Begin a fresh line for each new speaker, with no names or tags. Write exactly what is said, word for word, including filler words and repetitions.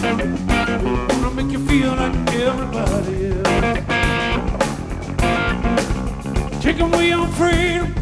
Gonna make you feel like everybody else. Take away your freedom,